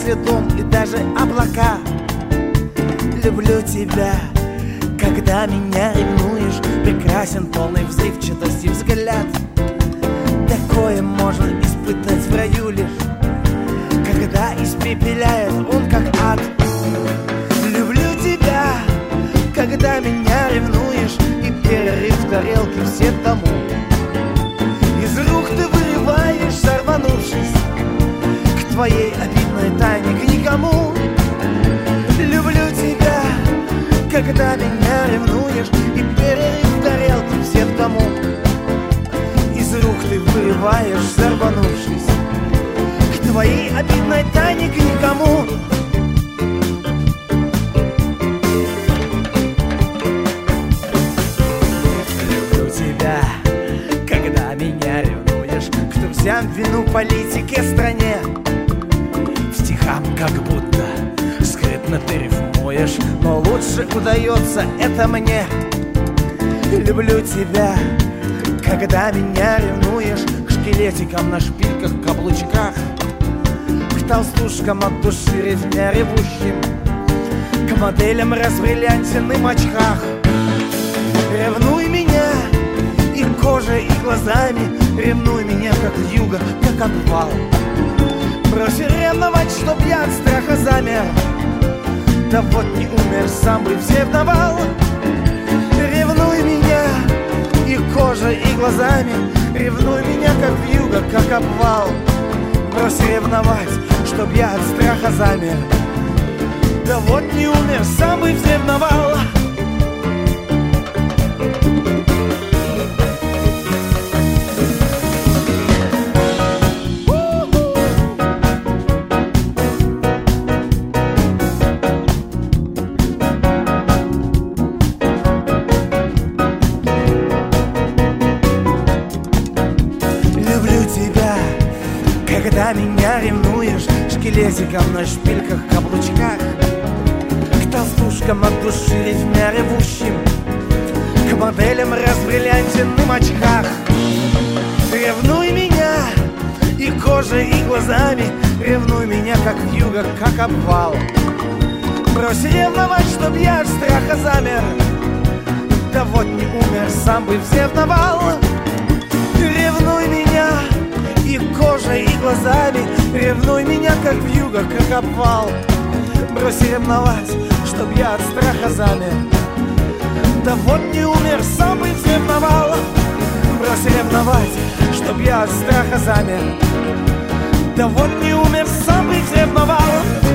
если дом и даже облака. Люблю тебя, когда меня ревнуешь. Прекрасен полный взрывчатости взгляд. Такое можно испытать в раю лишь, когда испепеляет он как ад. Люблю тебя, когда меня ревнуешь, и перерыв в тарелке все тому. Из рук ты вырываешься, рванувшись к твоей обидной тайне, к никому. Люблю тебя, когда меня ревнуешь, и перерыв в тарелке все тому. Из рук ты вырываешься, рванувшись к твоей обидной тайне, к никому. Люблю тебя, когда меня ревнуешь к друзьям, вину, политике, стране. В стихах как будто скрытно ты рифмуешь, но лучше удается это мне. Люблю тебя, когда меня ревнуешь к скелетикам на шпильках, каблучках, к толстушкам от души ревня ревущим, к моделям разбриллянтенным очках. Ревнуй меня и кожей, и глазами, ревнуй меня как вьюга, как обвал. Брось ревновать, чтоб я от страха замер, да вот не умер, сам бы взревновал. Ревнуй меня и кожей, и глазами, ревнуй меня как вьюга, как обвал. Брось ревновать, чтоб я от страха замер, да вот не умер, сам бы взревновал. Когда меня ревнуешь шкелетиком на шпильках, каблучках, к толстушкам от души ревня ревущим, к моделям разбриллянтенным очках. Ревнуй меня и кожей, и глазами, ревнуй меня как вьюга, как обвал. Брось ревновать, чтоб я от страха замер, да вот не умер, сам бы взревновал. Ревнуй меня и кожей, и глазами, ревнуй меня как вьюга, как обвал. Брось ревновать, чтоб я от страха замер, да вот не умер, сам бы взревновал. Брось ревновать, чтоб я от страха замер, да вот не умер, сам бы взревновал.